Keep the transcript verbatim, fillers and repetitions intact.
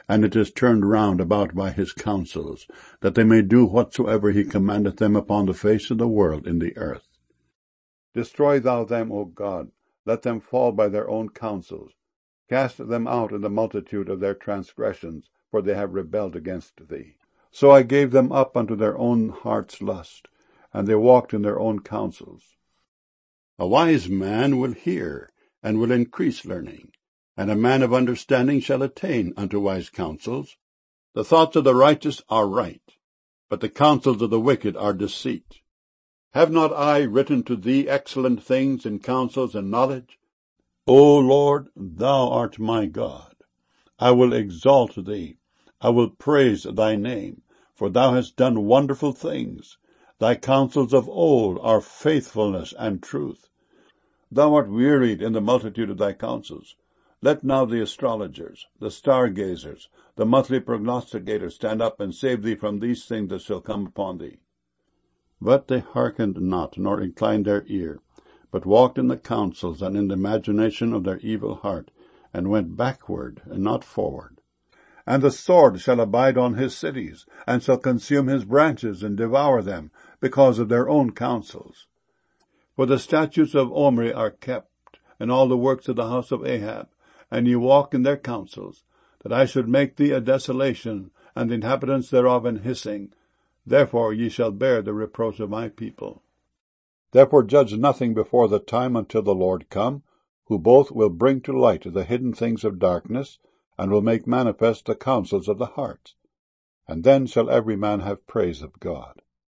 and it is turned round about by his counsels, that they may do whatsoever he commandeth them upon the face of the world in the earth. Destroy thou them, O God, let them fall by their own counsels. Cast them out in the multitude of their transgressions, for they have rebelled against thee. So I gave them up unto their own heart's lust, and they walked in their own counsels. A wise man will hear, and will increase learning, and a man of understanding shall attain unto wise counsels. The thoughts of the righteous are right, but the counsels of the wicked are deceit. Have not I written to thee excellent things in counsels and knowledge? O Lord, thou art my God. I will exalt thee. I will praise thy name, for thou hast done wonderful things. Thy counsels of old are faithfulness and truth. Thou art wearied in the multitude of thy counsels. Let now the astrologers, the stargazers, the monthly prognosticators stand up and save thee from these things that shall come upon thee. But they hearkened not, nor inclined their ear, but walked in the counsels and in the imagination of their evil heart, and went backward and not forward. And the sword shall abide on his cities, and shall consume his branches and devour them, because of their own counsels. For the statutes of Omri are kept, and all the works of the house of Ahab, and ye walk in their counsels, that I should make thee a desolation, and the inhabitants thereof an hissing. Therefore ye shall bear the reproach of my people. Therefore judge nothing before the time until the Lord come, who both will bring to light the hidden things of darkness, and will make manifest the counsels of the heart. And then shall every man have praise of God.